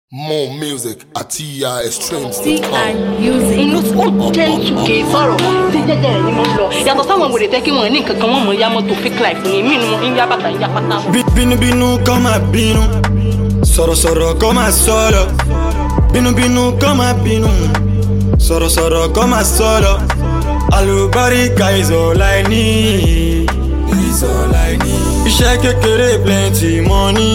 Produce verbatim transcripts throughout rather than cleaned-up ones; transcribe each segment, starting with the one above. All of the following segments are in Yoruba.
More music at T I Streams. T I music. Inú ó jẹ́ ìtùkè sọ̀rọ̀ tí jẹ́jẹ́ rẹ̀ ni mo lọ. Yàtọ̀ sáwọn wèrè tẹ́ kí wọ́n ní nǹkan kan wọ́n mọ̀ ya mọ́tò fake life ni mí ni wọ́n ń yá bàtà ń yá pátá. Bínúbínú kọ́ máa bínú, sọ̀rọ̀sọ̀rọ̀ kọ́ máa sọ̀rọ̀. Bínúbínú kọ́ máa bínú, sọ̀rọ̀sọ̀rọ̀ kọ́ máa sọ̀rọ̀. Àlùbáríkà is all I need, is all I need. Iṣẹ́ kékeré plenty money,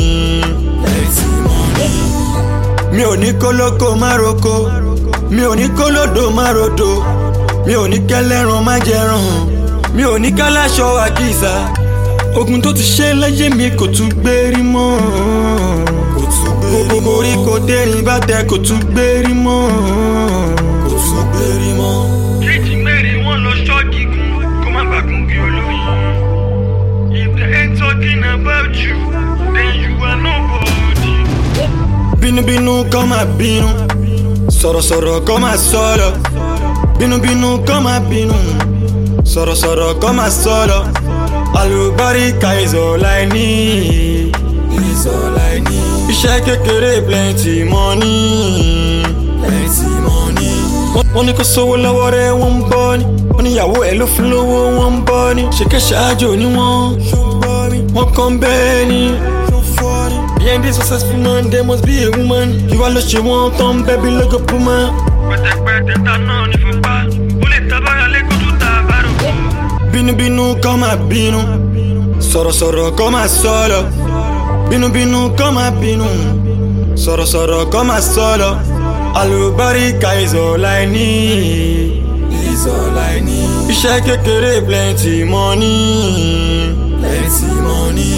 plenty money. Mi ò ní kólókó má roko, mi ò ní kólódò má rodo, mi ò ní kẹ́lẹ́rùn má jẹrun, mi ò ní káláṣọ àkísà. Ogun tó ti ṣe láyé mi kò tún gbérí mọ́, kò tún gbérí mọ́. Orí kò dẹ́rìn bá tẹ kò tún gbérí mọ́, kò tún gbérí mọ́. Títí mẹ́rin wọ́n lọ ṣọ́ọ̀kì gun kó má bàgùn bí olóyin. If they ain't talking about you, then you are nobody. Bínúbínú kọ́ máa bínú, sọ̀rọ̀sọ̀rọ̀ kọ́ máa sọ̀rọ̀. Bínúbínú kọ́ máa bínú, sọ̀rọ̀sọ̀rọ̀ kọ́ máa sọ̀rọ̀. Àlùbáríkà is all I need, is all I need. Iṣẹ́ kékeré plenty money, plenty money. Wọ́n ní kó sówó lọ́wọ́ rẹ̀ wọ́n ń bọ́ ni, wọ́n níyàwó ẹ̀ ló fún lówó wọ́n ń bọ́ ni. Ṣèké ṣáájú ni wọ́n, wọ́n kàn bẹ́ẹ̀ ni. Behind this successful man, there must be a woman. You are lost, you want to baby like a puma. Pẹ̀tẹ̀pẹ̀tẹ̀ ta náà ní fipá, ó lè tabára lẹ́kọ̀ọ́ tó ta àbárò. Bínúbínú kọ́ máa bínú, sọ̀rọ̀sọ̀rọ̀ kọ́ máa sọ̀rọ̀. Bínúbínú kọ́ máa bínú, sọ̀rọ̀sọ̀rọ̀ kọ́ máa sọ̀rọ̀. Àlùbáríkà is all I need, is all I need. Iṣẹ́ kékeré plenty money, plenty money.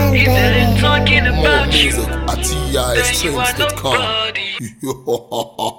More music at T I Streams dot com.